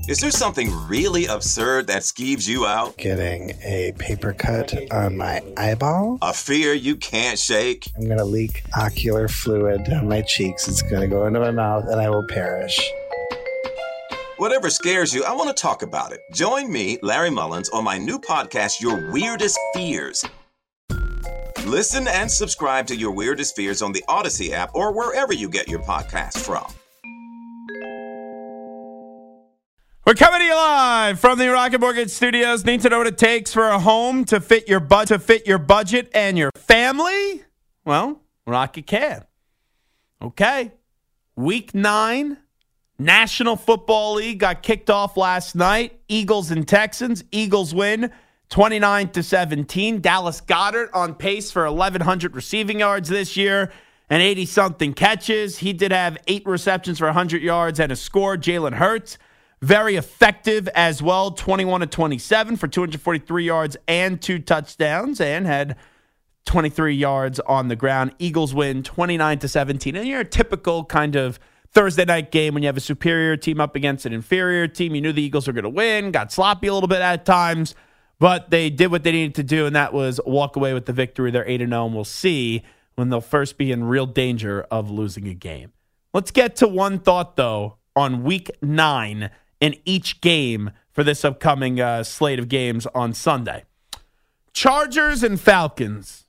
Is there something really absurd that skeeves you out? Getting a paper cut on my eyeball. A fear you can't shake? I'm going to leak ocular fluid down my cheeks. It's going to go into my mouth and I will perish. Whatever scares you, I want to talk about it. Join me, Larry Mullins, on my new podcast, Your Weirdest Fears. Listen and subscribe to Your Weirdest Fears on the Odyssey app or wherever you get your podcasts from. We're coming to you live from the Rocket Mortgage Studios. Need to know what it takes for a home to fit your budget and your family? Well, Rocket can. Okay. Week 9, National Football League got kicked off last night. Eagles and Texans. Eagles win 29-17. Dallas Goedert on pace for 1,100 receiving yards this year and 80-something catches. He did have 8 receptions for 100 yards and a score. Jalen Hurts, very effective as well, 21-27 for 243 yards and 2 touchdowns, and had 23 yards on the ground. Eagles win 29-17. And you're a typical kind of Thursday night game when you have a superior team up against an inferior team. You knew the Eagles were going to win, got sloppy a little bit at times, but they did what they needed to do, and that was walk away with the victory. They're 8-0, and we'll see when they'll first be in real danger of losing a game. Let's get to one thought, though, on Week 9 in each game for this upcoming slate of games on Sunday. Chargers and Falcons.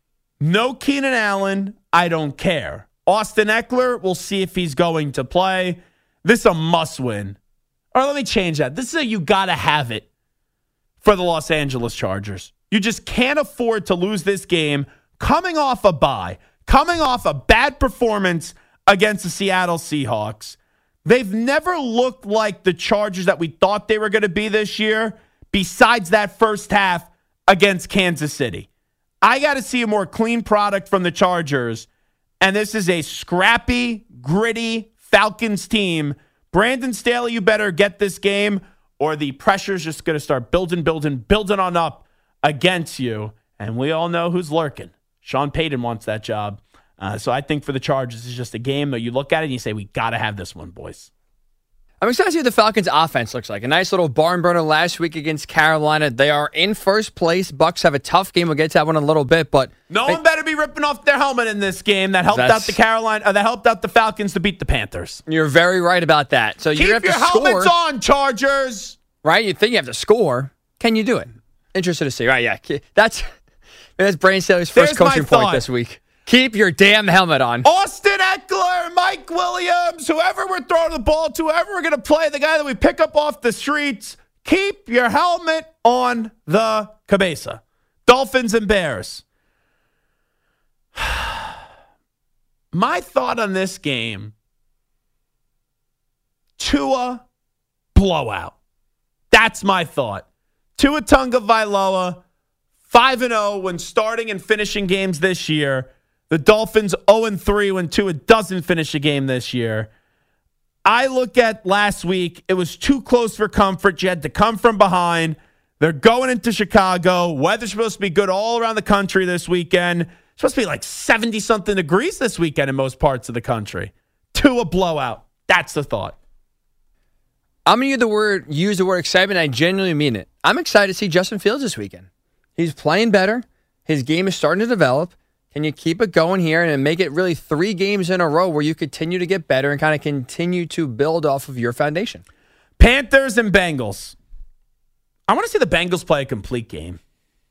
No Keenan Allen. I don't care. Austin Eckler, we'll see if he's going to play. This is a must-win. Or let me change that. This is a you gotta have it for the Los Angeles Chargers. You just can't afford to lose this game coming off a bye, coming off a bad performance against the Seattle Seahawks. They've never looked like the Chargers that we thought they were going to be this year, besides that first half against Kansas City. I got to see a more clean product from the Chargers, and this is a scrappy, gritty Falcons team. Brandon Staley, you better get this game, or the pressure's just going to start building on up against you, and we all know who's lurking. Sean Payton wants that job. So I think for the Chargers, it's just a game that you look at it and you say, we got to have this one, boys. I'm excited to see what the Falcons' offense looks like. A nice little barn burner last week against Carolina. They are in first place. Bucs have a tough game. We'll get to that one in a little bit, but no one better be ripping off their helmet in this game. That helped out the Falcons to beat the Panthers. You're very right about that. So you have to score. Keep your helmets on, Chargers. Right? You think you have to score. Can you do it? Interested to see. Right? Yeah. That's Brandon Staley's first coaching point this week. Keep your damn helmet on. Austin Eckler, Mike Williams, whoever we're throwing the ball to, whoever we're going to play, the guy that we pick up off the streets, keep your helmet on the cabeza. Dolphins and Bears. My thought on this game, Tua blowout. That's my thought. Tua Tagovailoa, 5-0 when starting and finishing games this year. The Dolphins 0-3 when Tua doesn't finish a game this year. I look at last week, it was too close for comfort. You had to come from behind. They're going into Chicago. Weather's supposed to be good all around the country this weekend. It's supposed to be like 70-something degrees this weekend in most parts of the country. Tua blowout. That's the thought. I'm going to use the word excitement. I genuinely mean it. I'm excited to see Justin Fields this weekend. He's playing better. His game is starting to develop. Can you keep it going here and make it really 3 games in a row where you continue to get better and kind of continue to build off of your foundation? Panthers and Bengals. I want to see the Bengals play a complete game.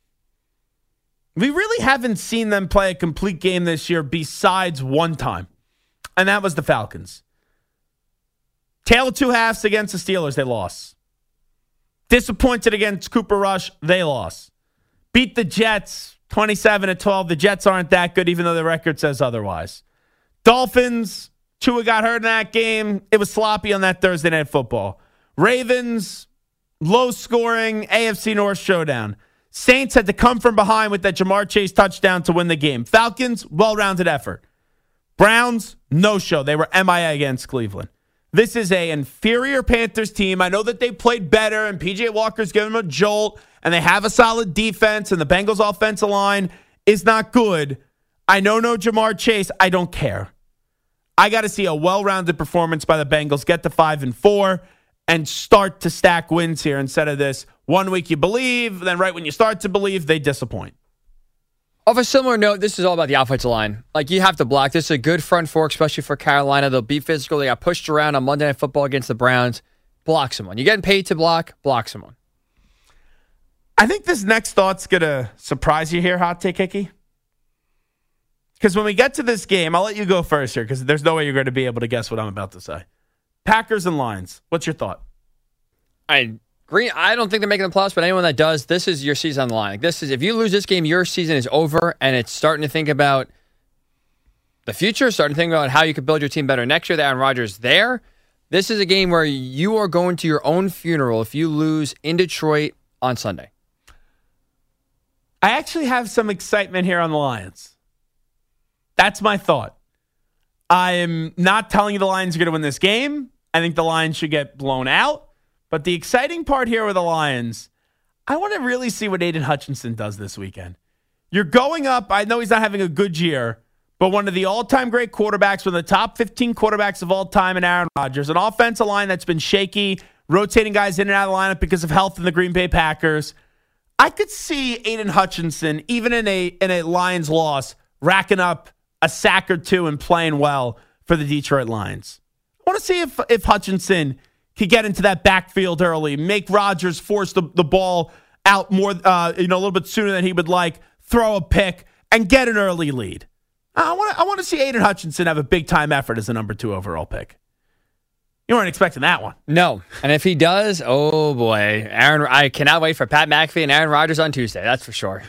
We really haven't seen them play a complete game this year besides one time, and that was the Falcons. Tale of two halves against the Steelers, they lost. Disappointed against Cooper Rush, they lost. Beat the Jets 27-12. The Jets aren't that good, even though the record says otherwise. Dolphins, Tua got hurt in that game. It was sloppy on that Thursday Night Football. Ravens, low-scoring AFC North showdown. Saints had to come from behind with that Jamar Chase touchdown to win the game. Falcons, well-rounded effort. Browns, no-show. They were MIA against Cleveland. This is an inferior Panthers team. I know that they played better, and P.J. Walker's given them a jolt, and they have a solid defense, and the Bengals' offensive line is not good. I know no Jamar Chase. I don't care. I got to see a well-rounded performance by the Bengals, get to 5-4, and start to stack wins here instead of this 1 week you believe, then right when you start to believe, they disappoint. Of a similar note, this is all about the offensive line. Like, you have to block. This is a good front four, especially for Carolina. They'll be physical. They got pushed around on Monday Night Football against the Browns. Block someone. You're getting paid to block someone. I think this next thought's going to surprise you here, Hot Take Hickey. Because when we get to this game, I'll let you go first here because there's no way you're going to be able to guess what I'm about to say. Packers and Lions. What's your thought? I don't think they're making the playoffs, but anyone that does, this is your season on the line. Like, this is, if you lose this game, your season is over, and it's starting to think about the future, starting to think about how you could build your team better next year. That Aaron Rodgers is there. This is a game where you are going to your own funeral if you lose in Detroit on Sunday. I actually have some excitement here on the Lions. That's my thought. I'm not telling you the Lions are going to win this game. I think the Lions should get blown out. But the exciting part here with the Lions, I want to really see what Aiden Hutchinson does this weekend. You're going up. I know he's not having a good year, but one of the all-time great quarterbacks, one of the top 15 quarterbacks of all time in Aaron Rodgers, an offensive line that's been shaky, rotating guys in and out of the lineup because of health in the Green Bay Packers. I could see Aiden Hutchinson, even in a Lions loss, racking up a sack or two and playing well for the Detroit Lions. I want to see if Hutchinson could get into that backfield early, make Rodgers force the ball out more, a little bit sooner than he would like, throw a pick, and get an early lead. I want to see Aiden Hutchinson have a big-time effort as a number 2 overall pick. You weren't expecting that one. No. And if he does, oh boy. I cannot wait for Pat McAfee and Aaron Rodgers on Tuesday. That's for sure.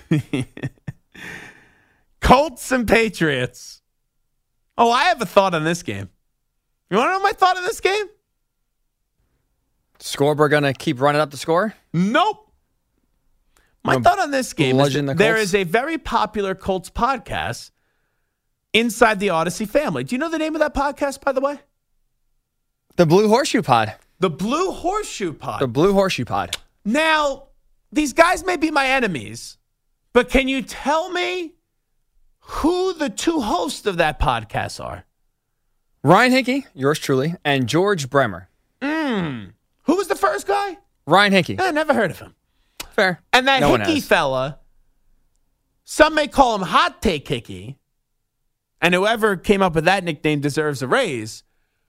Colts and Patriots. Oh, I have a thought on this game. You want to know my thought on this game? Scoreboard going to keep running up the score? Nope. My thought on this game is that there is a very popular Colts podcast inside the Odyssey family. Do you know the name of that podcast, by the way? The Blue Horseshoe Pod. The Blue Horseshoe Pod. The Blue Horseshoe Pod. Now, these guys may be my enemies, but can you tell me who the 2 hosts of that podcast are? Ryan Hickey, yours truly, and George Bremer. Who was the first guy? Ryan Hickey. I never heard of him. Fair. And that Hickey fella, some may call him Hot Take Hickey, and whoever came up with that nickname deserves a raise.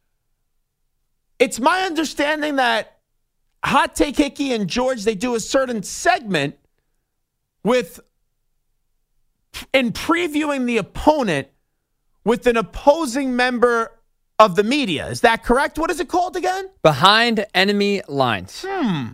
It's my understanding that Hot Take Hickey and George, they do a certain segment in previewing the opponent with an opposing member of the media. Is that correct? What is it called again? Behind Enemy Lines.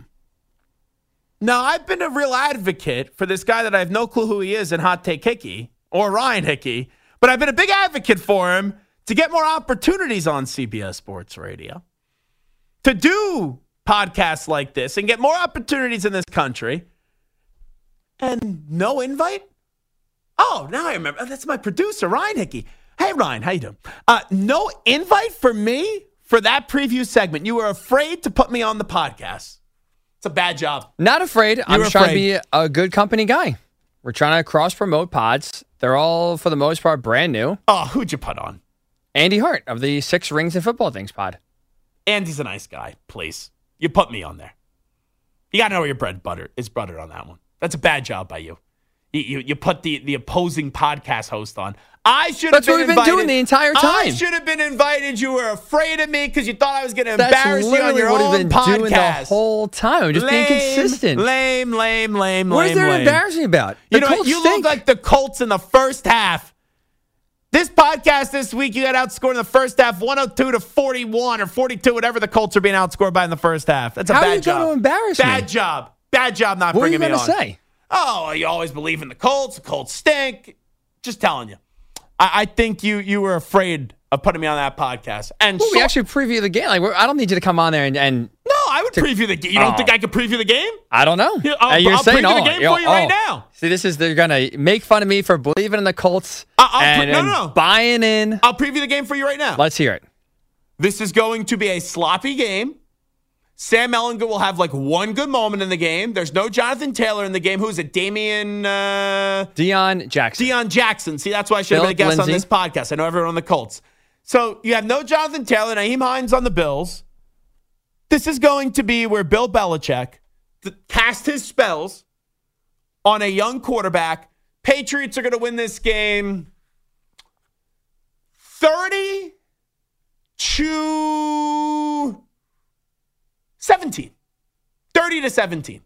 Now, I've been a real advocate for this guy that I have no clue who he is in Hot Take Hickey or Ryan Hickey, but I've been a big advocate for him to get more opportunities on CBS Sports Radio, to do podcasts like this and get more opportunities in this country. And no invite? Oh, now I remember. That's my producer, Ryan Hickey. Hey, Ryan, how you doing? No invite for me for that preview segment. You were afraid to put me on the podcast. It's a bad job. Not afraid. I'm just trying to be a good company guy. We're trying to cross-promote pods. They're all, for the most part, brand new. Oh, who'd you put on? Andy Hart of the 6 Rings and Football Things pod. Andy's a nice guy, please. You put me on there. You got to know where your bread butter is buttered on that one. That's a bad job by you. You put the opposing podcast host on. I should have been invited. That's what we've been doing the entire time. I should have been invited. You were afraid of me because you thought I was going to embarrass you on your own podcast. That's literally what we've been doing the whole time. I'm just being consistent. Lame. What is there to embarrass me about? You know what? You look like the Colts in the first half. This podcast this week, you got outscored in the first half 102-41 or 42, whatever the Colts are being outscored by in the first half. That's a bad job. How are you going to embarrass me? Bad job not bringing me on. What are you going to say? Oh, you always believe in the Colts. The Colts stink. Just telling you. I think you were afraid of putting me on that podcast. And we actually preview the game. Like, I don't need you to come on there and no, I would preview the game. You don't think I could preview the game? I don't know. I'll preview the game for you right now. See, they're going to make fun of me for believing in the Colts and buying in. I'll preview the game for you right now. Let's hear it. This is going to be a sloppy game. Sam Ehlinger will have like one good moment in the game. There's no Jonathan Taylor in the game. Who's it? Deion Jackson. Deion Jackson. See, that's why I should have been a guest on this podcast. I know everyone on the Colts. So you have no Jonathan Taylor. Nyheim Hines on the Bills. This is going to be where Bill Belichick cast his spells on a young quarterback. Patriots are going to win this game 30-17. 30-17.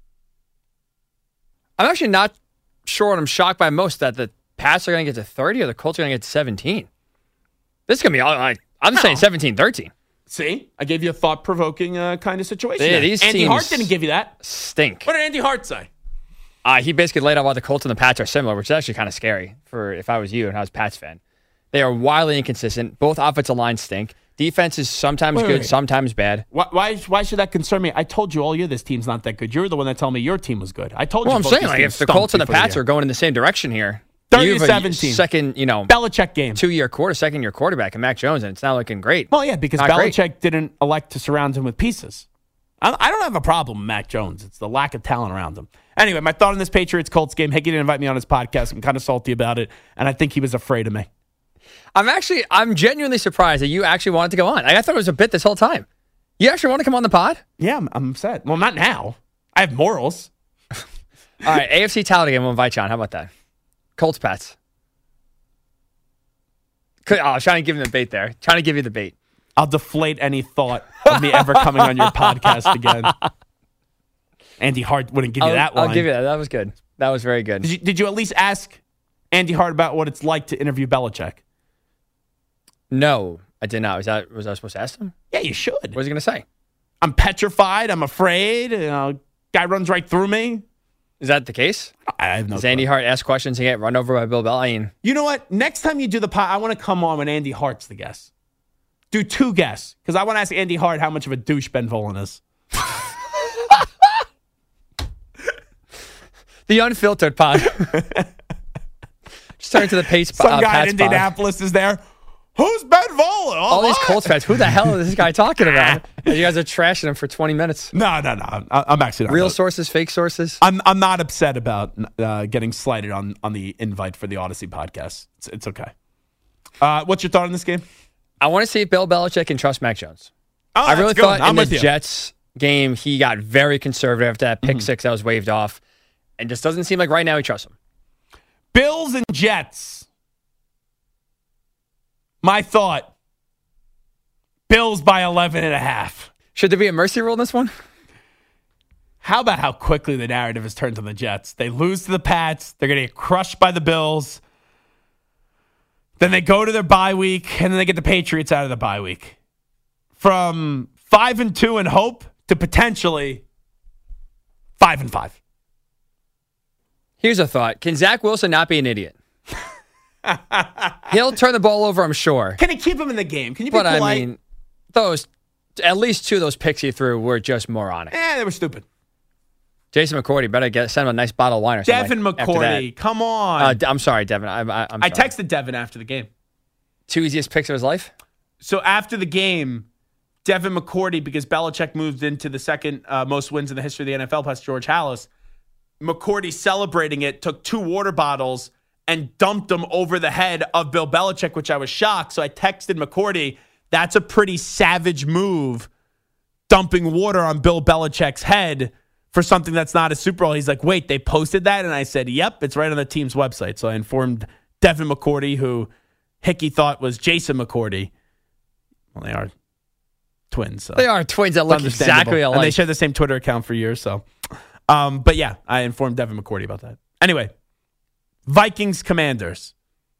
I'm actually not sure what I'm shocked by most, that the Pats are going to get to 30 or the Colts are going to get to 17. This is going to be all like, I'm saying 17-13. See? I gave you a thought-provoking kind of situation. Yeah, these Andy teams Hart didn't give you that. Stink. What did Andy Hart say? He basically laid out why the Colts and the Pats are similar, which is actually kind of scary for if I was you and I was a Pats fan. They are wildly inconsistent. Both offensive lines stink. Defense is sometimes good, sometimes bad. Why should that concern me? I told you all year this team's not that good. You're the one that told me your team was good. I told you. Well, I'm both saying these like teams if the stunk Colts and the before Pats year. are going in the same direction here, 30-17. Second, Belichick game. second-year quarterback and Mac Jones, and it's not looking great. Well, yeah, because Not Belichick great. didn't elect to surround him with pieces. I don't have a problem with Mac Jones. It's the lack of talent around him. Anyway, my thought on this Patriots-Colts game, Hickey didn't invite me on his podcast. I'm kind of salty about it, and I think he was afraid of me. I'm genuinely surprised that you actually wanted to go on. I thought it was a bit this whole time. You actually want to come on the pod? Yeah, I'm upset. Well, not now. I have morals. All right, AFC title game, we'll invite you on. How about that? Colts, Pats. I was trying to give him the bait there. Trying to give you the bait. I'll deflate any thought of me ever coming on your podcast again. Andy Hart wouldn't give you that line. I'll give you that. That was good. That was very good. Did you at least ask Andy Hart about what it's like to interview Belichick? No, I did not. Was I supposed to ask him? Yeah, you should. What was he going to say? I'm petrified. I'm afraid. Guy runs right through me. Is that the case? I have no Does Andy clue. Hart ask questions and get run over by Bill Belichick? You know what? Next time you do the pod, I want to come on when Andy Hart's the guest. Do 2 guests, because I want to ask Andy Hart how much of a douche Ben Volen is. The unfiltered pod. Just turn to the Pace Some guy Pats in pod. Indianapolis is there. Who's Ben Volen? All these Colts fans. Who the hell is this guy talking about? And you guys are trashing him for 20 minutes. No. I'm actually not. Real sources, fake sources. I'm not upset about getting slighted on the invite for the Odyssey podcast. It's okay. What's your thought on this game? I want to see if Bill Belichick can trust Mac Jones. Oh, I really that's good. thought in I'm the with you. Jets game, he got very conservative after that pick six that was waved off. And just doesn't seem like right now he trusts him. Bills and Jets. My thought. Bills by 11.5. Should there be a mercy rule in this one? How about how quickly the narrative has turned on the Jets? They lose to the Pats. They're going to get crushed by the Bills. Then they go to their bye week, and then they get the Patriots out of the bye week. From 5-2 in hope to potentially 5-5. Here's a thought. Can Zach Wilson not be an idiot? He'll turn the ball over, I'm sure. Can he keep him in the game? Can you be But polite? I mean, at least 2 of those picks he threw were just moronic. They were stupid. Jason McCourty, better send him a nice bottle of wine or something. Devin after McCourty, come on. I'm sorry, Devin. I'm sorry. I texted Devin after the game. 2 easiest picks of his life? So after the game, Devin McCourty, because Belichick moved into the second most wins in the history of the NFL past George Halas, McCourty celebrating it, took 2 water bottles and dumped them over the head of Bill Belichick, which I was shocked. So I texted McCourty, that's a pretty savage move, dumping water on Bill Belichick's head for something that's not a Super Bowl. He's like, wait, they posted that? And I said, yep, it's right on the team's website. So I informed Devin McCourty, who Hickey thought was Jason McCourty. Well, they are twins. So They are twins that look understandable. exactly alike. And they share the same Twitter account for years. So, but yeah, I informed Devin McCourty about that. Anyway, Vikings Commanders.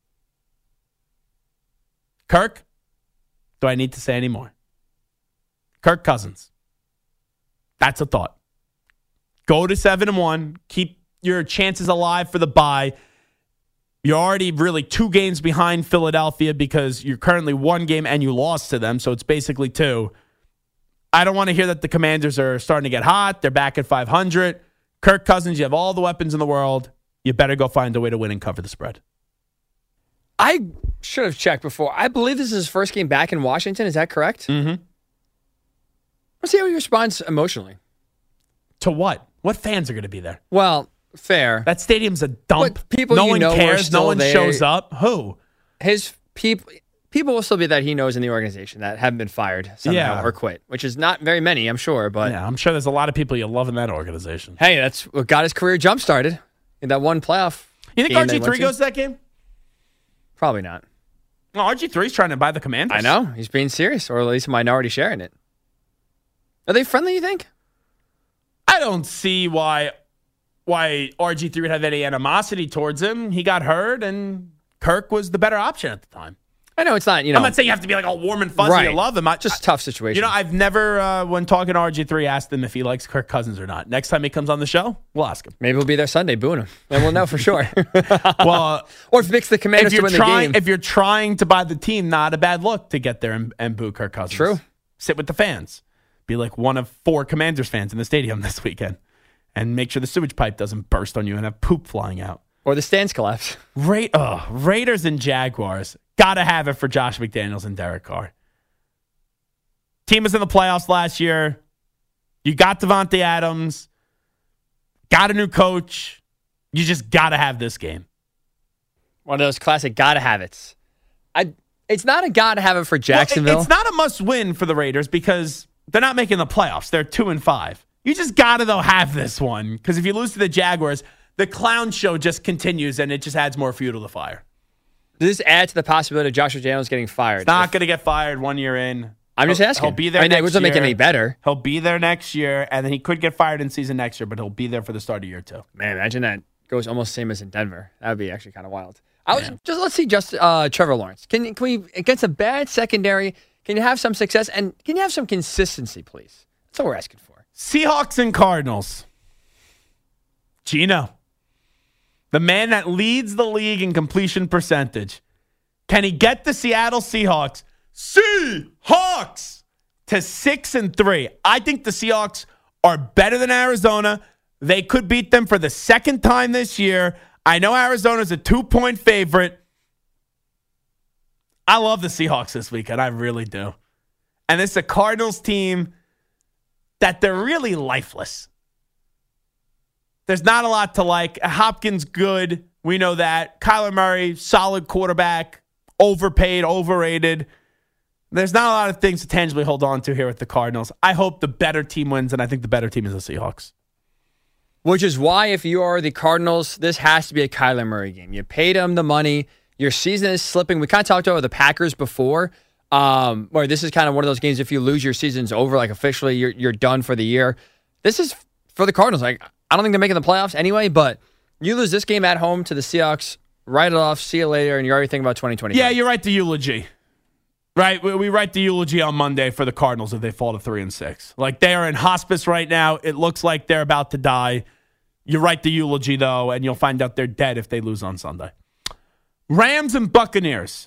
Kirk, do I need to say any more? Kirk Cousins. That's a thought. Go to 7-1. Keep your chances alive for the bye. You're already really 2 games behind Philadelphia because you're currently 1 game and you lost to them, so it's basically 2. I don't want to hear that the Commanders are starting to get hot. They're back at 500. Kirk Cousins, you have all the weapons in the world. You better go find a way to win and cover the spread. I should have checked before. I believe this is his first game back in Washington. Is that correct? Mm-hmm. Let's see how he responds emotionally. To what? What fans are going to be there? Well, fair. That stadium's a dump. But people no you one know are cares. No still one there. shows up. Who? His people people will still be that he knows in the organization that haven't been fired somehow or quit, which is not very many, I'm sure. But yeah, I'm sure there's a lot of people you love in that organization. Hey, that's what got his career jump-started in that one playoff. You think RG3 goes to that game? Probably not. Well, RG3's trying to buy the Commanders. I know. He's being serious, or at least a minority share in it. Are they friendly, you think? I don't see why RG3 would have any animosity towards him. He got hurt, and Kirk was the better option at the time. I know it's not, I'm not saying you have to be like all warm and fuzzy to love him. Just a tough situation. I've never, when talking to RG3, asked him if he likes Kirk Cousins or not. Next time he comes on the show, we'll ask him. Maybe we'll be there Sunday booing him. And we'll know for sure. Well, or if Vic's the Commanders to win the game. If you're trying to buy the team, not a bad look to get there and boo Kirk Cousins. True. Sit with the fans. Be like one of 4 Commanders fans in the stadium this weekend. And make sure the sewage pipe doesn't burst on you and have poop flying out. Or the stands collapse. Raiders and Jaguars. Got to have it for Josh McDaniels and Derek Carr. Team was in the playoffs last year. You got Devontae Adams. Got a new coach. You just got to have this game. One of those classic gotta have it's. It's not a gotta have it for Jacksonville. It's not a must win for the Raiders because they're not making the playoffs. They're 2-5. You just got to, though, have this one because if you lose to the Jaguars, the clown show just continues and it just adds more fuel to the fire. Does this add to the possibility of Josh McDaniels getting fired? He's not going to get fired 1 year in. I'm just asking. He'll be there next year. It doesn't make it any better. He'll be there next year, and then he could get fired in season next year, but he'll be there for the start of year 2. Man, imagine that goes almost same as in Denver. That would be actually kind of wild. Let's see Trevor Lawrence. Can we, against a bad secondary, can you have some success, and can you have some consistency, please? That's what we're asking for. Seahawks and Cardinals. Gino, the man that leads the league in completion percentage. Can he get the Seattle Seahawks to 6-3? I think the Seahawks are better than Arizona. They could beat them for the second time this year. I know Arizona's a 2-point favorite. I love the Seahawks this weekend. I really do. And it's a Cardinals team that they're really lifeless. There's not a lot to like. Hopkins, good. We know that. Kyler Murray, solid quarterback. Overpaid, overrated. There's not a lot of things to tangibly hold on to here with the Cardinals. I hope the better team wins, and I think the better team is the Seahawks. Which is why, if you are the Cardinals, this has to be a Kyler Murray game. You paid him the money. Your season is slipping. We kind of talked about the Packers before, where this is kind of one of those games, if you lose, your season's over. Like, officially, you're done for the year. This is for the Cardinals. Like, I don't think they're making the playoffs anyway, but you lose this game at home to the Seahawks, write it off, see you later, and you're already thinking about 2020. Yeah, you write the eulogy. Right? We write the eulogy on Monday for the Cardinals if they fall to 3-6. Like, they are in hospice right now. It looks like they're about to die. You write the eulogy, though, and you'll find out they're dead if they lose on Sunday. Rams and Buccaneers.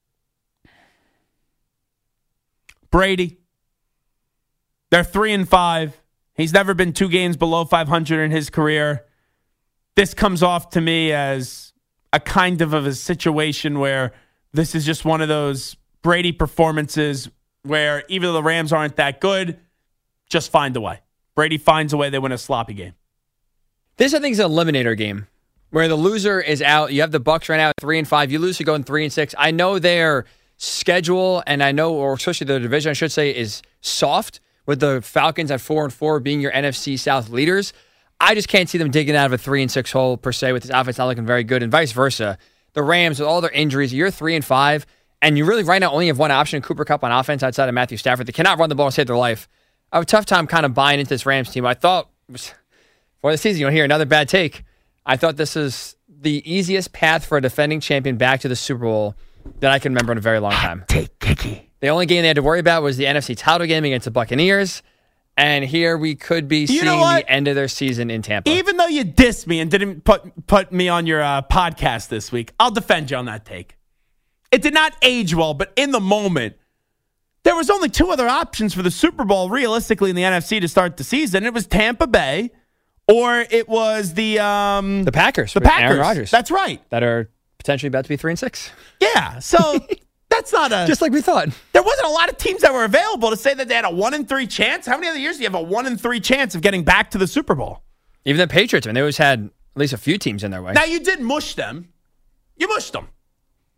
Brady. They're 3-5. He's never been 2 games below 500 in his career. This comes off to me as a kind of a situation where this is just one of those Brady performances where even though the Rams aren't that good, just find a way. Brady finds a way. They win a sloppy game. This, I think, is an eliminator game where the loser is out. You have the Bucs right now at 3-5. You lose to going 3-6. I know their schedule, and I know, or especially the division, I should say, is soft with the Falcons at 4-4 being your NFC South leaders. I just can't see them digging out of a 3-6 hole per se with this offense not looking very good, and vice versa. The Rams, with all their injuries, you're 3-5, and you really right now only have one option, Cooper Kupp on offense outside of Matthew Stafford. They cannot run the ball and save their life. I have a tough time kind of buying into this Rams team. I thought for the season, you'll hear another bad take. I thought this is the easiest path for a defending champion back to the Super Bowl that I can remember in a very long time. Take Kiki. The only game they had to worry about was the NFC title game against the Buccaneers. And here we could be seeing the end of their season in Tampa. Even though you dissed me and didn't put me on your podcast this week, I'll defend you on that take. It did not age well, but in the moment, there was only 2 other options for the Super Bowl realistically in the NFC to start the season. It was Tampa Bay or it was the Packers. The Packers. Aaron Rodgers. That's right. That are potentially about to be 3-6. Yeah, so that's not just like we thought. There wasn't a lot of teams that were available to say that they had a 1-3 chance. How many other years do you have a 1-3 chance of getting back to the Super Bowl? Even the Patriots, I mean, they always had at least a few teams in their way. Now, you did mush them. You mushed them.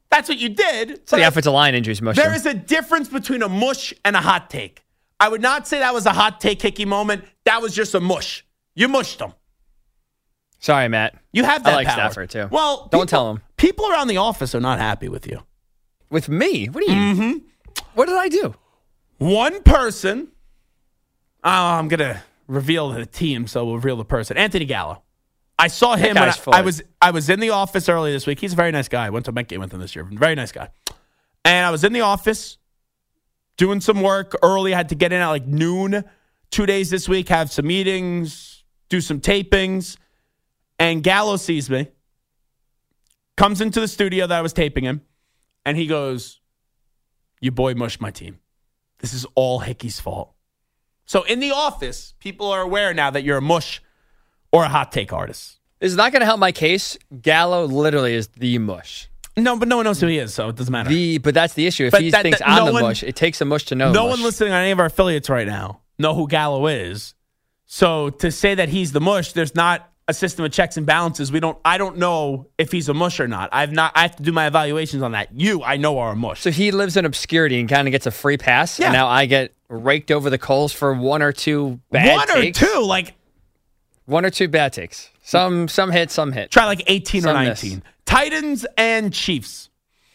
That's what you did. So the offensive line injuries mushed There him. is a difference between a mush and a hot take. I would not say that was a hot take, Hickey moment. That was just a mush. You mushed him. Sorry, Matt. You have that I like power. Stafford, too. Well, Don't tell him. People around the office are not happy with you. With me? What do you mean? What did I do? One person, I'm going to reveal the team, so we'll reveal the person. Anthony Gallo. I saw him when guy's full. I was in the office early this week. He's a very nice guy. I went to a Met game with him this year. Very nice guy. And I was in the office doing some work early. I had to get in at like noon 2 days this week, have some meetings, do some tapings. And Gallo sees me, comes into the studio that I was taping him, and he goes, "You boy mushed my team. This is all Hickey's fault." So in the office, people are aware now that you're a mush or a hot take artist. This is not going to help my case. Gallo literally is the mush. No, but no one knows who he is, so it doesn't matter. But that's the issue. If But he that- thinks that- I'm no the one- mush, it takes a mush to know No mush. one listening on any of our affiliates right now know who Gallo is. So to say that he's the mush, there's not a system of checks and balances. I don't know if he's a mush or not. I have to do my evaluations on that. I know are a mush. So he lives in obscurity and kind of gets a free pass, Yeah. and now I get raked over the coals for one or two bad takes. One or two bad takes. Some hit, some hit. Try like 18 or Some 19. miss. Titans and Chiefs.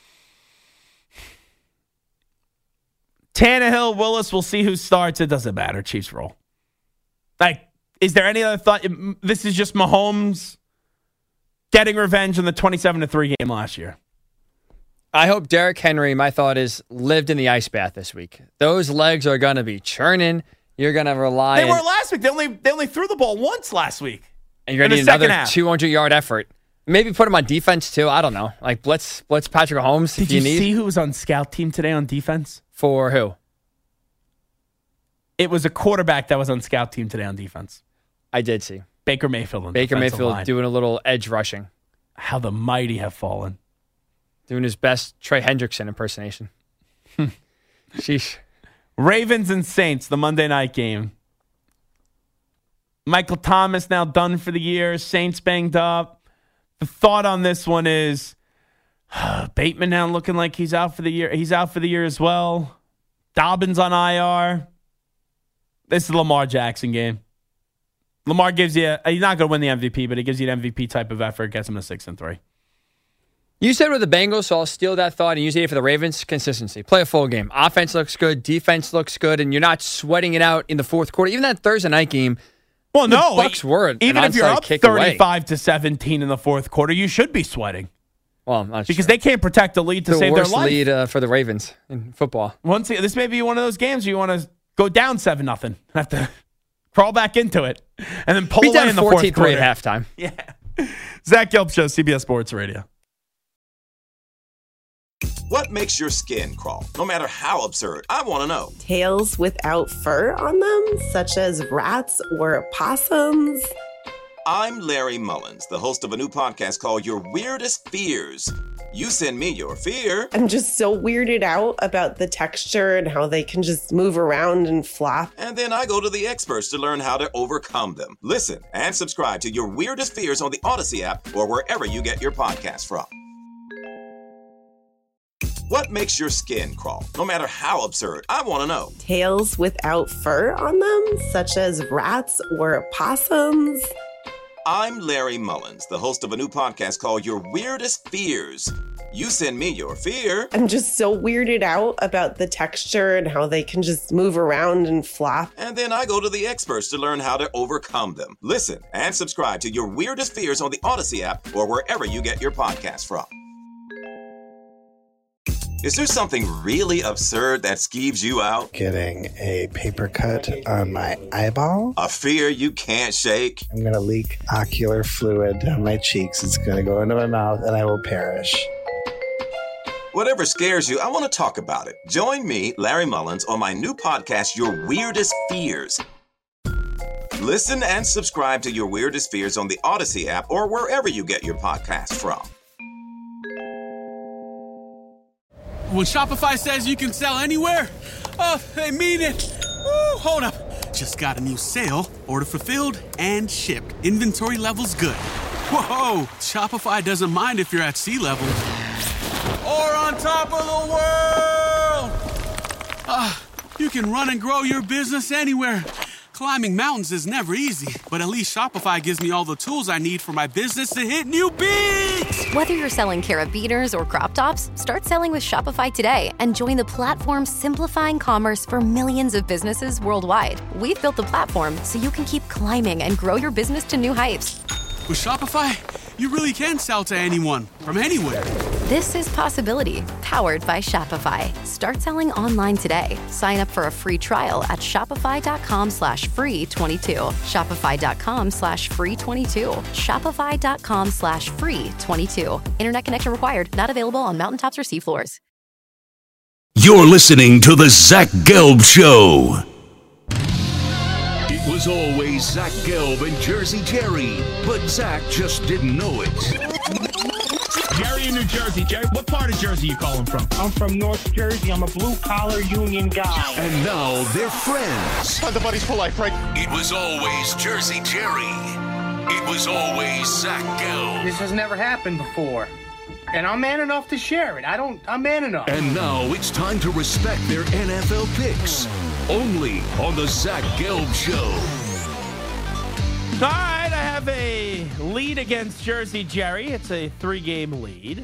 Tannehill, Willis, we'll see who starts. It doesn't matter. Chiefs roll. Like, is there any other thought? This is just Mahomes getting revenge in the 27-3 game last year. I hope Derrick Henry, my thought is, lived in the ice bath this week. Those legs are going to be churning. You're going to rely They on... were last week. They only threw the ball once last week. And you're going to need another 200-yard effort. Maybe put him on defense, too. I don't know. Like, blitz Patrick Mahomes if Did you need. see who was on scout team today on defense? For who? It was a quarterback that was on scout team today on defense. I did see. Baker Mayfield. Baker Mayfield doing a little edge rushing. How the mighty have fallen. Doing his best Trey Hendrickson impersonation. Sheesh. Ravens and Saints, the Monday night game. Michael Thomas now done for the year. Saints banged up. The thought on this one is Bateman now looking like he's out for the year. He's out for the year as well. Dobbins on IR. This is the Lamar Jackson game. Lamar gives you, he's not going to win the MVP, but he gives you an MVP type of effort, gets him to 6-3. You said with the Bengals, so I'll steal that thought and use it for the Ravens. Consistency. Play a full game. Offense looks good. Defense looks good. And you're not sweating it out in the fourth quarter. Even that Thursday night game, Well, the no. Bucs were an even if you're onside up kick 35-17 in the fourth quarter, you should be sweating. Well, I'm not Because sure. they can't protect the lead to the save their worst life. lead for the Ravens in football. This may be one of those games where you want to go down 7-0. Have to crawl back into it and then pull Be away down in the fourth 14-3 quarter. at halftime. Yeah. Zach Gelb Show, CBS Sports Radio. What makes your skin crawl? No matter how absurd, I want to know. Tails without fur on them, such as rats or opossums. I'm Larry Mullins, the host of a new podcast called Your Weirdest Fears. You send me your fear. I'm just so weirded out about the texture and how they can just move around and flop. And then I go to the experts to learn how to overcome them. Listen and subscribe to Your Weirdest Fears on the Odyssey app or wherever you get your podcasts from. What makes your skin crawl? No matter how absurd, I want to know. Tails without fur on them, such as rats or opossums. I'm Larry Mullins, the host of a new podcast called Your Weirdest Fears. You send me your fear. I'm just so weirded out about the texture and how they can just move around and flop. And then I go to the experts to learn how to overcome them. Listen and subscribe to Your Weirdest Fears on the Odyssey app or wherever you get your podcasts from. Is there something really absurd that skeeves you out? Getting a paper cut on my eyeball. A fear you can't shake? I'm going to leak ocular fluid down my cheeks. It's going to go into my mouth and I will perish. Whatever scares you, I want to talk about it. Join me, Larry Mullins, on my new podcast, Your Weirdest Fears. Listen and subscribe to Your Weirdest Fears on the Odyssey app or wherever you get your podcasts from. When Shopify says you can sell anywhere, oh, they mean it. Woo, hold up. Just got a new sale. Order fulfilled and shipped. Inventory level's good. Whoa, Shopify doesn't mind if you're at sea level. or on top of the world. You can run and grow your business anywhere. Climbing mountains is never easy, but at least Shopify gives me all the tools I need for my business to hit new peaks. Whether you're selling carabiners or crop tops, start selling with Shopify today and join the platform simplifying commerce for millions of businesses worldwide. We've built the platform so you can keep climbing and grow your business to new heights. With Shopify, you really can sell to anyone, from anywhere. This is Possibility, powered by Shopify. Start selling online today. Sign up for a free trial at shopify.com/free22. Shopify.com/free22. Shopify.com/free22. Internet connection required. Not available on mountaintops or seafloors. You're listening to The Zach Gelb Show. It was always Zach Gelb and Jersey Jerry, but Zach just didn't know it. Jerry in New Jersey. Jerry, what part of Jersey you calling from? I'm from North Jersey. I'm a blue-collar union guy. And now they're friends. The buddies for life, right? It was always Jersey Jerry. It was always Zach Gelb. This has never happened before. And I'm man enough to share it. I'm man enough. And now it's time to respect their NFL picks. Only on the Zach Gelb Show. All right, I have a lead against Jersey Jerry. It's a 3-game lead.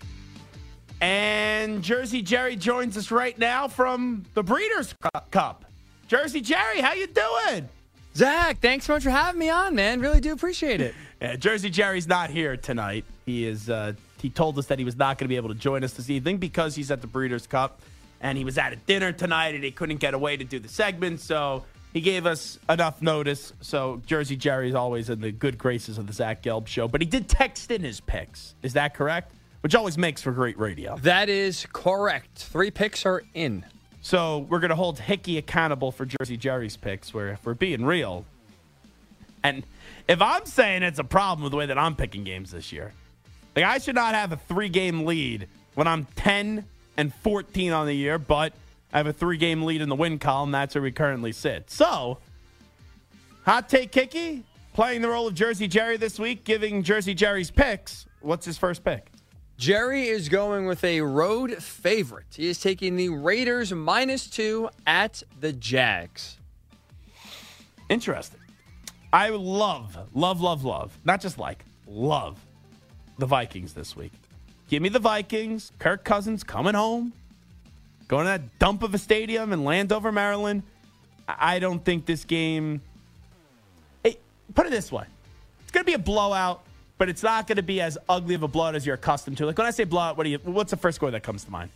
And Jersey Jerry joins us right now from the Breeders' Cup. Jersey Jerry, how you doing? Zach, thanks so much for having me on, man. Really do appreciate it. Yeah, Jersey Jerry's not here tonight. He told us that he was not going to be able to join us this evening because he's at the Breeders' Cup. And he was at a dinner tonight, and he couldn't get away to do the segment, so he gave us enough notice. So Jersey Jerry's always in the good graces of the Zach Gelb Show. But he did text in his picks. Is that correct? Which always makes for great radio. That is correct. 3 picks are in. So we're going to hold Hickey accountable for Jersey Jerry's picks, where if we're being real. And if I'm saying it's a problem with the way that I'm picking games this year, like I should not have a 3-game lead when I'm 10 and 14 on the year, but I have a 3-game lead in the win column. That's where we currently sit. So, Hot Take Hickey, playing the role of Jersey Jerry this week, giving Jersey Jerry's picks. What's his first pick? Jerry is going with a road favorite. He is taking the Raiders -2 at the Jags. Interesting. I love, not just like, love the Vikings this week. Give me the Vikings. Kirk Cousins coming home. Going to that dump of a stadium in Landover, Maryland. I don't think this game... Hey, put it this way. It's going to be a blowout, but it's not going to be as ugly of a blowout as you're accustomed to. Like when I say blowout, what's the first score that comes to mind?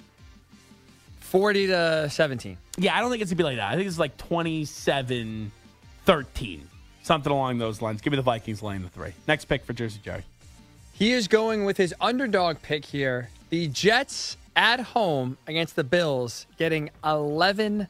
40-17. Yeah, I don't think it's going to be like that. I think it's like 27-13. Something along those lines. Give me the Vikings laying the 3. Next pick for Jersey Jerry. He is going with his underdog pick here. The Jets at home against the Bills, getting 11.5.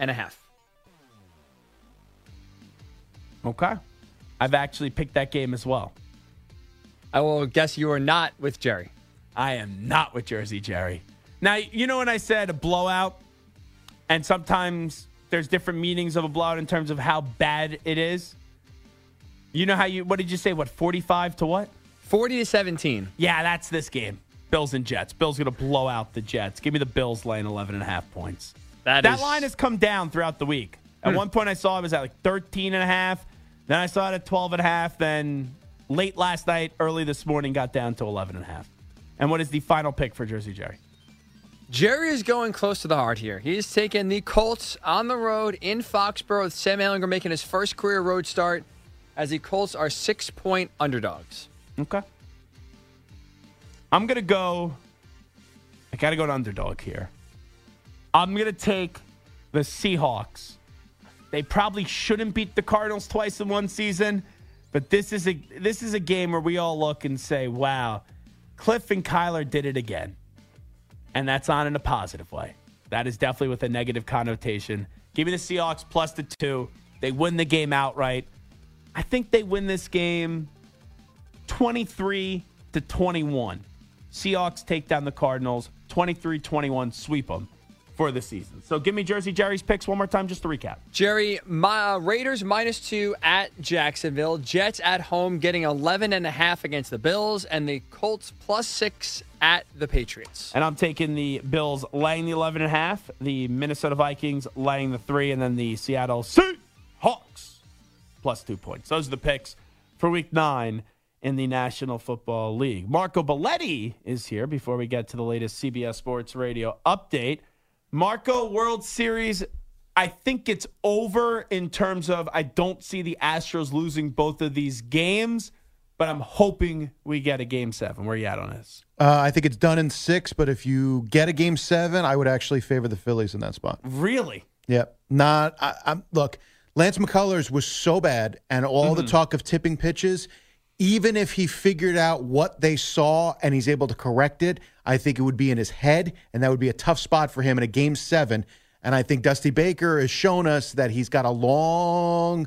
Okay. I've actually picked that game as well. I will guess you are not with Jerry. I am not with Jersey Jerry. Now, you know when I said a blowout, and sometimes there's different meanings of a blowout in terms of how bad it is? You know what did you say, 45 to what? 40-17. Yeah, that's this game. Bills and Jets. Bills going to blow out the Jets. Give me the Bills laying 11.5 points. That line has come down throughout the week. At one point I saw it was at like 13.5. Then I saw it at 12.5. Then late last night, early this morning, got down to 11.5. And what is the final pick for Jersey Jerry? Jerry is going close to the heart here. He's taking the Colts on the road in Foxborough with Sam Ehlinger making his first career road start as the Colts are 6-point underdogs. Okay. I'm going to go. I got to go to underdog here. I'm going to take the Seahawks. They probably shouldn't beat the Cardinals twice in one season, but this is a game where we all look and say, wow, Cliff and Kyler did it again. And that's not in a positive way. That is definitely with a negative connotation. Give me the Seahawks plus the 2. They win the game outright. I think they win this game 23-21. Seahawks take down the Cardinals, 23-21, sweep them for the season. So give me Jersey Jerry's picks one more time just to recap. Jerry, Raiders -2 at Jacksonville. Jets at home getting 11.5 against the Bills, and the Colts +6 at the Patriots. And I'm taking the Bills laying the 11.5, the Minnesota Vikings laying the 3, and then the Seattle Seahawks +2 points. Those are the picks for Week 9 in the National Football League. Marco Belletti is here before we get to the latest CBS Sports Radio update. Marco, World Series, I think it's over in terms of I don't see the Astros losing both of these games, but I'm hoping we get a Game 7. Where are you at on this? I think it's done in 6, but if you get a Game 7, I would actually favor the Phillies in that spot. Really? Yeah. Look, Lance McCullers was so bad, and all the talk of tipping pitches, even if he figured out what they saw and he's able to correct it, I think it would be in his head, and that would be a tough spot for him in a Game 7. And I think Dusty Baker has shown us that he's got a long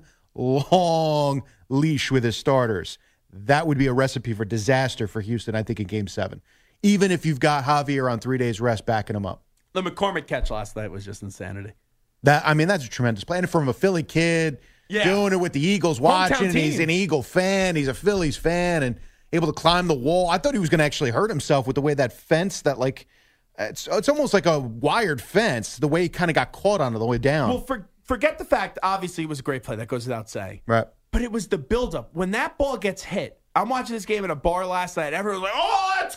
leash with his starters. That would be a recipe for disaster for Houston, I think, in Game 7. Even if you've got Javier on 3 days rest backing him up. The McCormick catch last night was just insanity. That's a tremendous play. And from a Philly kid doing it with the Eagles, watching, and he's an Eagle fan, he's a Phillies fan, and able to climb the wall. I thought he was going to actually hurt himself with the way that fence, it's almost like a wired fence, the way he kind of got caught on it the way down. Well, forget the fact, obviously, it was a great play. That goes without saying. Right. But it was the buildup. When that ball gets hit, I'm watching this game at a bar last night. Everyone's like, oh, that's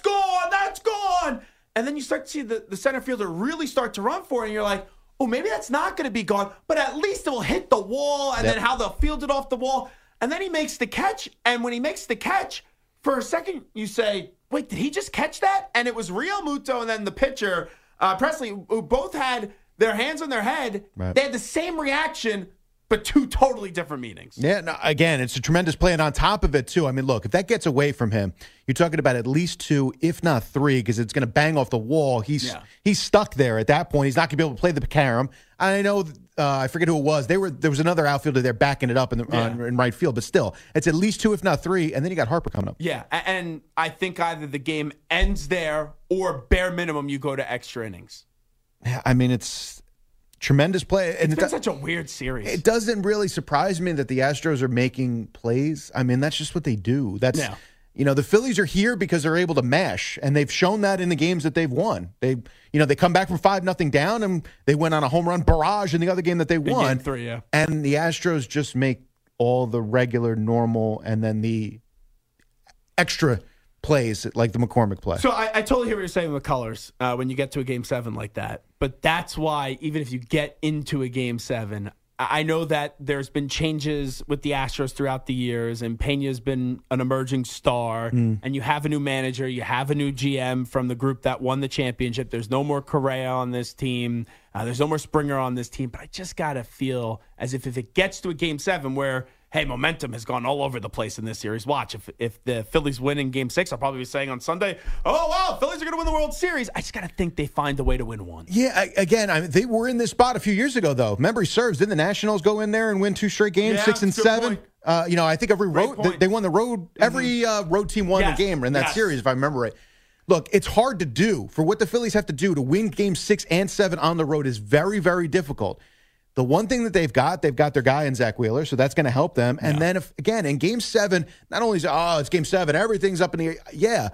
gone. And then you start to see the center fielder really start to run for it, and you're like, oh, maybe that's not going to be gone, but at least it will hit the wall, and then how they'll field it off the wall. And then he makes the catch, and when he makes the catch, for a second you say, wait, did he just catch that? And it was Real Muto and then the pitcher, Presley, who both had their hands on their head. Right. They had the same reaction, but two totally different meanings. Yeah, no, again, it's a tremendous play. And on top of it, too, I mean, look, if that gets away from him, you're talking about at least 2, if not 3, because it's going to bang off the wall. He's stuck there at that point. He's not going to be able to play the carom. I know, I forget who it was. There was another outfielder there backing it up in right field, but still, it's at least 2, if not 3, and then you got Harper coming up. Yeah, and I think either the game ends there or bare minimum you go to extra innings. Yeah, I mean, it's tremendous play. And it's been such a weird series. It doesn't really surprise me that the Astros are making plays. I mean, that's just what they do. The Phillies are here because they're able to mash, and they've shown that in the games that they've won. They come back from 5-0 down, and they went on a home run barrage in the other game that they won. Game 3, yeah. And the Astros just make all the regular, normal, and then the extra plays like the McCormick play. So I totally hear what you're saying with colors when you get to a Game 7 like that. But that's why even if you get into a Game 7, I know that there's been changes with the Astros throughout the years, and Peña's been an emerging star, and you have a new manager, you have a new GM from the group that won the championship. There's no more Correa on this team. There's no more Springer on this team. But I just got to feel as if it gets to a Game 7 where, hey, momentum has gone all over the place in this series. Watch, if the Phillies win in Game 6, I'll probably be saying on Sunday, oh, wow, Phillies are going to win the World Series. I just got to think they find a way to win one. Yeah, they were in this spot a few years ago, though. Memory serves. Didn't the Nationals go in there and win 2 straight games, 6 and 7? I think every road they won the road. Every road team won the game in that series, if I remember right. Look, it's hard to do. For what the Phillies have to do to win Game 6 and 7 on the road is very, very difficult. The one thing that they've got their guy in Zach Wheeler, so that's going to help them. And then, in Game 7, not only is it's Game 7, everything's up in the air. Yeah,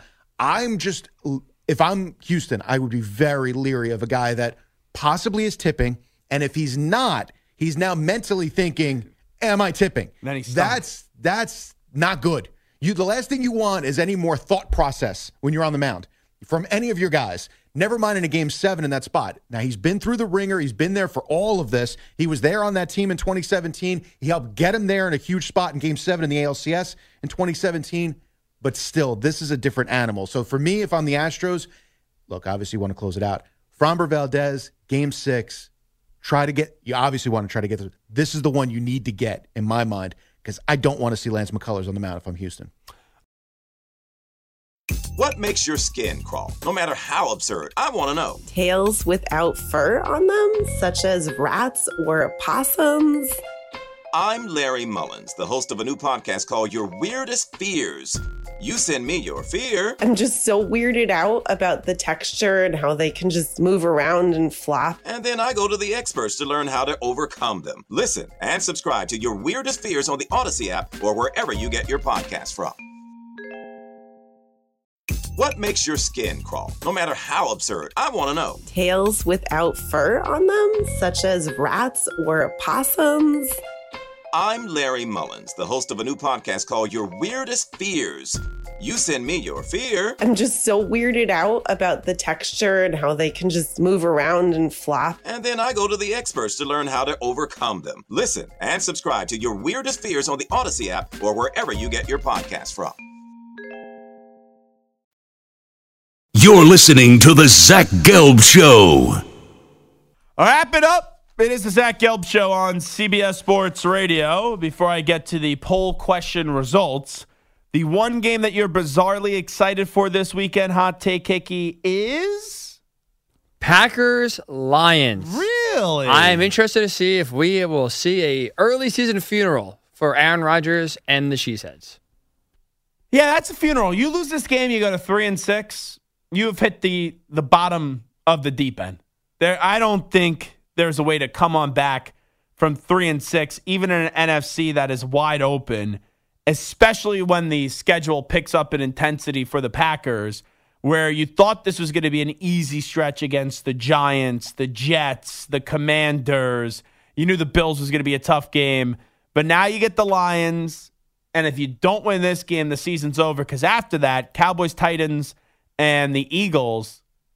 if I'm Houston, I would be very leery of a guy that possibly is tipping. And if he's not, he's now mentally thinking, am I tipping? Then he's That's not good. The last thing you want is any more thought process when you're on the mound from any of your guys. Never mind in a Game 7 in that spot. Now, he's been through the ringer. He's been there for all of this. He was there on that team in 2017. He helped get him there in a huge spot in Game 7 in the ALCS in 2017. But still, this is a different animal. So for me, if I'm the Astros, look, obviously you want to close it out. Framber Valdez, Game 6, you obviously want to try to get this. This is the one you need to get, in my mind, because I don't want to see Lance McCullers on the mound if I'm Houston. What makes your skin crawl? No matter how absurd, I want to know. Tails without fur on them, such as rats or opossums. I'm Larry Mullins, the host of a new podcast called Your Weirdest Fears. You send me your fear. I'm just so weirded out about the texture and how they can just move around and flop. And then I go to the experts to learn how to overcome them. Listen and subscribe to Your Weirdest Fears on the Odyssey app or wherever you get your podcasts from. What makes your skin crawl? No matter how absurd, I want to know. Tails without fur on them, such as rats or opossums. I'm Larry Mullins, the host of a new podcast called Your Weirdest Fears. You send me your fear. I'm just so weirded out about the texture and how they can just move around and flop. And then I go to the experts to learn how to overcome them. Listen and subscribe to Your Weirdest Fears on the Odyssey app or wherever you get your podcasts from. You're listening to The Zach Gelb Show. I'll wrap it up. It is the Zach Gelb Show on CBS Sports Radio. Before I get to the poll question results, the one game that you're bizarrely excited for this weekend, Hot Take Hickey, is? Packers-Lions. Really? I'm interested to see if we will see a early season funeral for Aaron Rodgers and the Cheeseheads. Yeah, that's a funeral. You lose this game, you go to 3-6. You have hit the bottom of the deep end. I don't think there's a way to come on back from 3-6, even in an NFC that is wide open, especially when the schedule picks up in intensity for the Packers, where you thought this was going to be an easy stretch against the Giants, the Jets, the Commanders. You knew the Bills was going to be a tough game, but now you get the Lions, and if you don't win this game, the season's over, because after that, Cowboys, Titans, and the Eagles,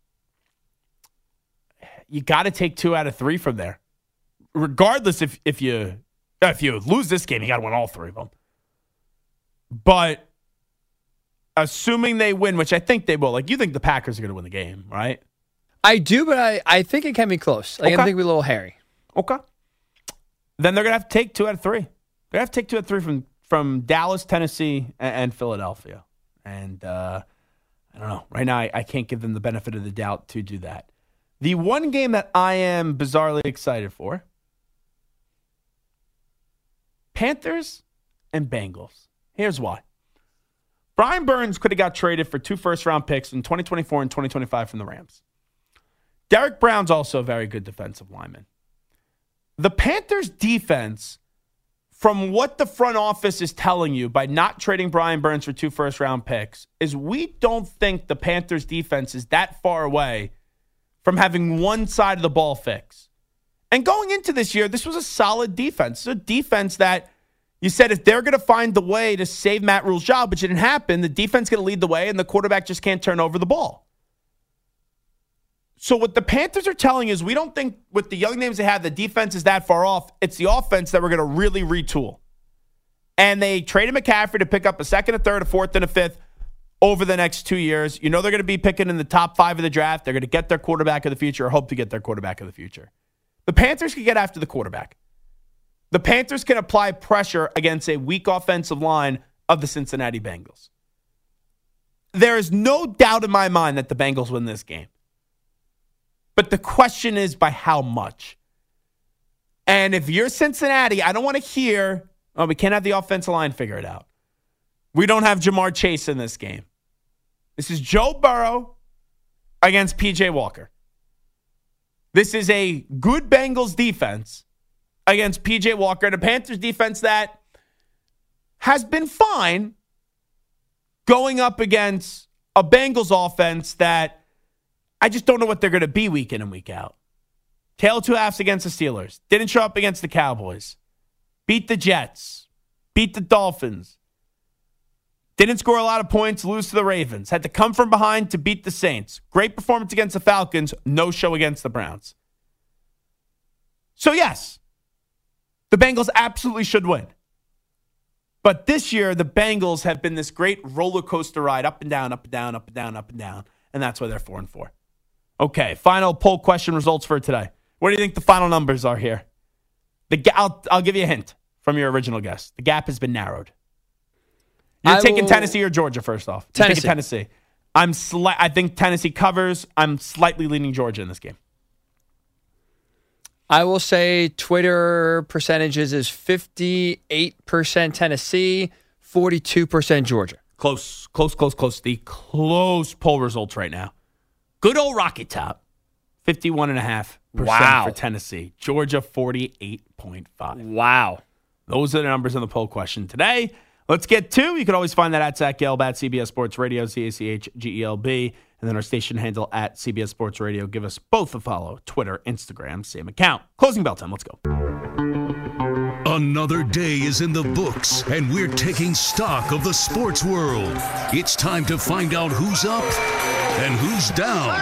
you got to take 2 out of 3 from there. Regardless if you lose this game, you got to win all 3 of them. But assuming they win, which I think they will, like you think the Packers are going to win the game, right? I do, but I think it can be close. I think it'll be a little hairy. Okay. Then they're going to have to take 2 out of 3. They're going to have to take 2 out of 3 from Dallas, Tennessee, and Philadelphia. And I don't know. Right now, I can't give them the benefit of the doubt to do that. The one game that I am bizarrely excited for, Panthers and Bengals. Here's why. Brian Burns could have got traded for 2 first-round picks in 2024 and 2025 from the Rams. Derek Brown's also a very good defensive lineman. The Panthers' defense, from what the front office is telling you by not trading Brian Burns for 2 first-round picks, is we don't think the Panthers' defense is that far away from having one side of the ball fixed. And going into this year, this was a solid defense. It's a defense that you said if they're going to find the way to save Matt Rule's job, which didn't happen, the defense going to lead the way and the quarterback just can't turn over the ball. So what the Panthers are telling is we don't think with the young names they have, the defense is that far off. It's the offense that we're going to really retool. And they traded McCaffrey to pick up a second, a third, a fourth, and a fifth over the next 2 years. You know they're going to be picking in the top 5 of the draft. They're going to get their quarterback of the future or hope to get their quarterback of the future. The Panthers can get after the quarterback. The Panthers can apply pressure against a weak offensive line of the Cincinnati Bengals. There is no doubt in my mind that the Bengals win this game. But the question is by how much? And if you're Cincinnati, I don't want to hear, oh, we can't have the offensive line figure it out. We don't have Jamar Chase in this game. This is Joe Burrow against P.J. Walker. This is a good Bengals defense against P.J. Walker and a Panthers defense that has been fine going up against a Bengals offense that I just don't know what they're going to be week in and week out. Tail 2 halves against the Steelers. Didn't show up against the Cowboys. Beat the Jets. Beat the Dolphins. Didn't score a lot of points, lose to the Ravens. Had to come from behind to beat the Saints. Great performance against the Falcons. No show against the Browns. So yes, the Bengals absolutely should win. But this year, the Bengals have been this great roller coaster ride, up and down, up and down, up and down, up and down. And that's why they're 4-4. Okay, final poll question results for today. What do you think the final numbers are here? I'll give you a hint from your original guess. The gap has been narrowed. You're taking Tennessee or Georgia first off? Tennessee. I think Tennessee covers. I'm slightly leaning Georgia in this game. I will say Twitter percentages is 58% Tennessee, 42% Georgia. Close. The close poll results right now. Good old Rocky Top, 51.5% for Tennessee. Georgia, 48.5%. Wow. Those are the numbers in the poll question today. Let's get to. You can always find that at Zach Gelb at CBS Sports Radio, ZACHGELB, and then our station handle at CBS Sports Radio. Give us both a follow. Twitter, Instagram, same account. Closing bell time. Let's go. Another day is in the books, and we're taking stock of the sports world. It's time to find out who's up and who's down.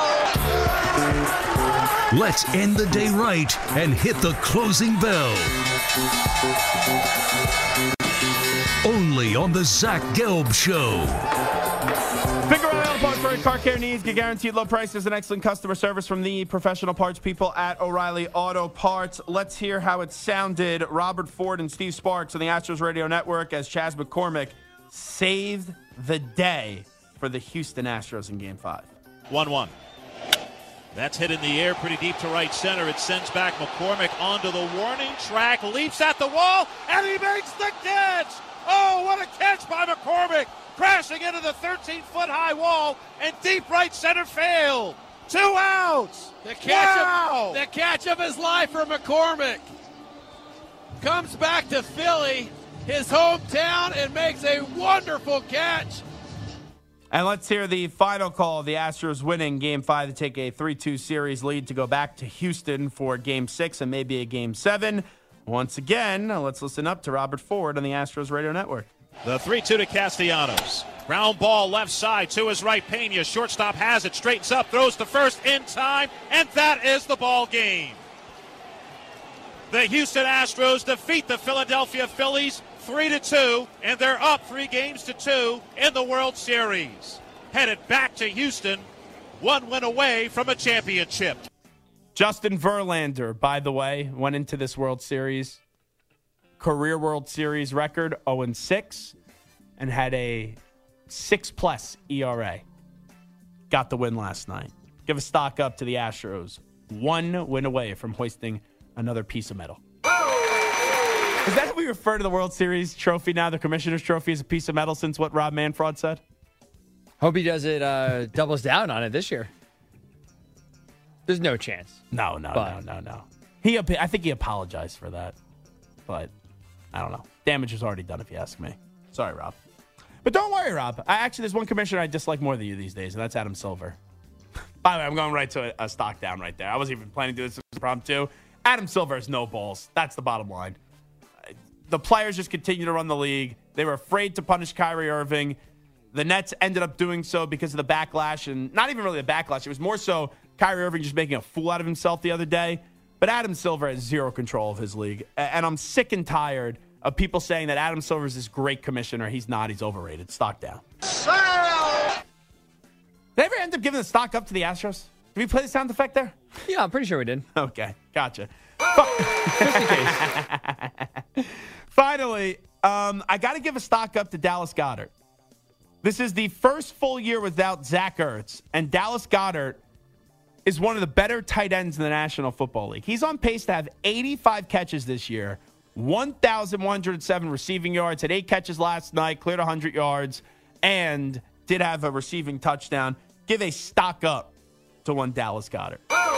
Let's end the day right and hit the closing bell. Only on the Zach Gelb Show. Big O'Reilly Auto Parts for your car care needs. Get guaranteed low prices and excellent customer service from the professional parts people at O'Reilly Auto Parts. Let's hear how it sounded. Robert Ford and Steve Sparks on the Astros Radio Network as Chas McCormick saved the day for the Houston Astros in Game 5. 1-1. That's hit in the air pretty deep to right center. It sends back McCormick onto the warning track, leaps at the wall, and he makes the catch! Oh, what a catch by McCormick! Crashing into the 13-foot-high wall and deep right center field. 2 outs! The catch of his life for McCormick. Comes back to Philly, his hometown, and makes a wonderful catch. And let's hear the final call. The Astros winning Game 5 to take a 3-2 series lead to go back to Houston for Game 6 and maybe a Game 7. Once again, let's listen up to Robert Ford on the Astros Radio Network. The 3-2 to Castellanos. Ground ball left side to his right. Pena, shortstop has it, straightens up, throws to first in time, and that is the ball game. The Houston Astros defeat the Philadelphia Phillies 3-2, and they're up 3-2 in the World Series. Headed back to Houston, 1 win away from a championship. Justin Verlander, by the way, went into this World Series, career World Series record 0-6, and had a 6+ ERA. Got the win last night. Give a stock up to the Astros. 1 win away from hoisting another piece of metal. Is that how we refer to the World Series trophy now? The Commissioner's Trophy is a piece of metal since what Rob Manfred said? Hope he does it, doubles down on it this year. There's no chance. No. I think he apologized for that. But I don't know. Damage was already done, if you ask me. Sorry, Rob. But don't worry, Rob. There's one commissioner I dislike more than you these days, and that's Adam Silver. By the way, I'm going right to a stock down right there. I wasn't even planning to do this as a impromptu. Adam Silver has no balls. That's the bottom line. The players just continue to run the league. They were afraid to punish Kyrie Irving. The Nets ended up doing so because of the backlash, and not even really the backlash. It was more so Kyrie Irving just making a fool out of himself the other day. But Adam Silver has zero control of his league. And I'm sick and tired of people saying that Adam Silver is this great commissioner. He's not. He's overrated. Stock down. Did they ever end up giving the stock up to the Astros? Did we play the sound effect there? Yeah, I'm pretty sure we did. Okay, gotcha. Just in case. Finally, I got to give a stock up to Dallas Goedert. This is the first full year without Zach Ertz, and Dallas Goedert is one of the better tight ends in the National Football League. He's on pace to have 85 catches this year, 1,107 receiving yards, had 8 catches last night, cleared 100 yards, and did have a receiving touchdown. Give a stock up to one Dallas Goedert.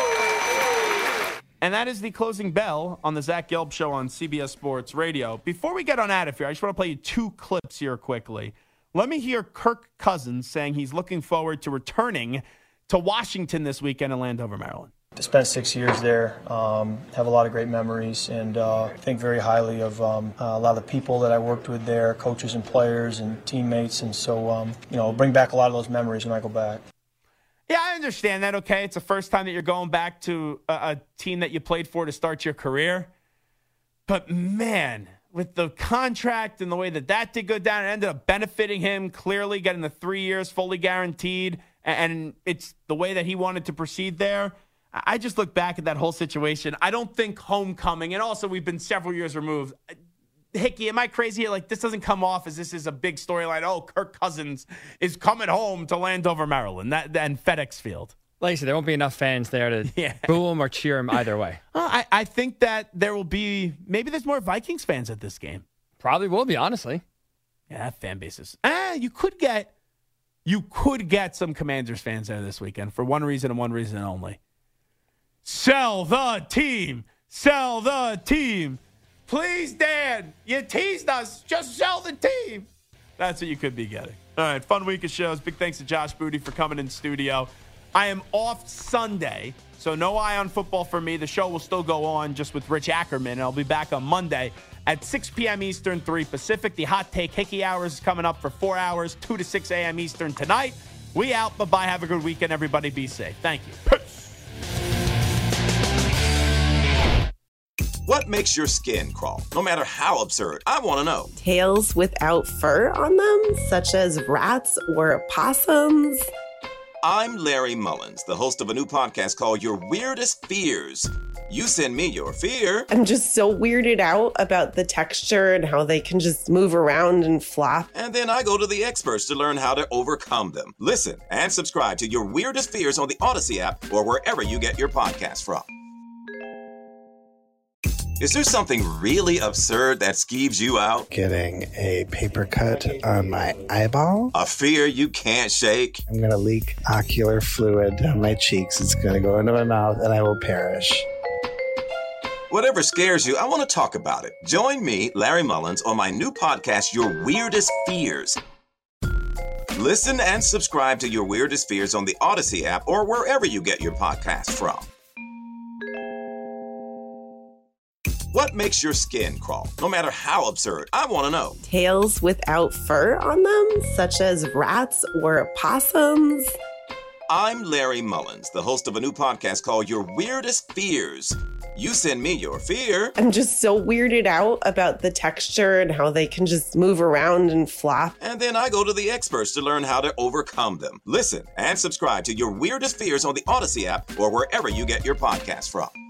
And that is the closing bell on the Zach Gelb Show on CBS Sports Radio. Before we get on out of here, I just want to play you 2 clips here quickly. Let me hear Kirk Cousins saying he's looking forward to returning to Washington this weekend in Landover, Maryland. I spent 6 years there, have a lot of great memories, and think very highly of a lot of the people that I worked with there, coaches and players and teammates, and so, bring back a lot of those memories when I go back. Yeah, I understand that, okay? It's the first time that you're going back to a team that you played for to start your career. But, man, with the contract and the way that did go down, it ended up benefiting him, clearly getting the 3 years fully guaranteed, and it's the way that he wanted to proceed there. I just look back at that whole situation. I don't think homecoming, and also we've been several years removed. Hickey, am I crazy? Like, this doesn't come off as this is a big storyline. Oh, Kirk Cousins is coming home to Landover, Maryland, and FedEx Field. Like I said, there won't be enough fans there to boo him or cheer him either way. I think that there will be, maybe there's more Vikings fans at this game. Probably will be, honestly. Yeah, that fan base is. You could get some Commanders fans there this weekend for one reason and one reason only. Sell the team. Sell the team. Please, Dan, you teased us. Just sell the team. That's what you could be getting. All right, fun week of shows. Big thanks to Josh Booty for coming in studio. I am off Sunday, so no Eye on Football for me. The show will still go on just with Rich Ackerman, and I'll be back on Monday at 6 p.m. Eastern, 3 Pacific. The Hot Take Hickey Hours is coming up for 4 hours, 2 to 6 a.m. Eastern tonight. We out. Bye-bye. Have a good weekend, everybody. Be safe. Thank you. Peace. What makes your skin crawl? No matter how absurd, I want to know. Tails without fur on them, such as rats or possums. I'm Larry Mullins, the host of a new podcast called Your Weirdest Fears. You send me your fear. I'm just so weirded out about the texture and how they can just move around and flop. And then I go to the experts to learn how to overcome them. Listen and subscribe to Your Weirdest Fears on the Odyssey app or wherever you get your podcasts from. Is there something really absurd that skeeves you out? Getting a paper cut on my eyeball. A fear you can't shake? I'm going to leak ocular fluid down my cheeks. It's going to go into my mouth and I will perish. Whatever scares you, I want to talk about it. Join me, Larry Mullins, on my new podcast, Your Weirdest Fears. Listen and subscribe to Your Weirdest Fears on the Odyssey app or wherever you get your podcasts from. What makes your skin crawl? No matter how absurd, I want to know. Tails without fur on them, such as rats or possums. I'm Larry Mullins, the host of a new podcast called Your Weirdest Fears. You send me your fear. I'm just so weirded out about the texture and how they can just move around and flop. And then I go to the experts to learn how to overcome them. Listen and subscribe to Your Weirdest Fears on the Odyssey app or wherever you get your podcasts from.